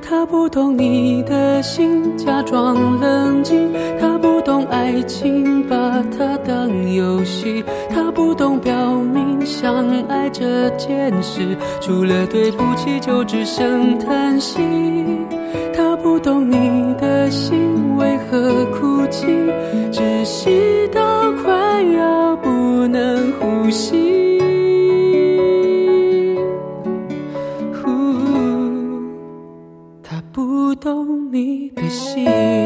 他不懂你的心，假装冷静。他不懂爱情，把它当游戏。他不懂表明相爱这件事，除了对不起就只剩叹息。他不懂你的心为何哭泣，窒息到快要不能呼吸。他不懂你的心。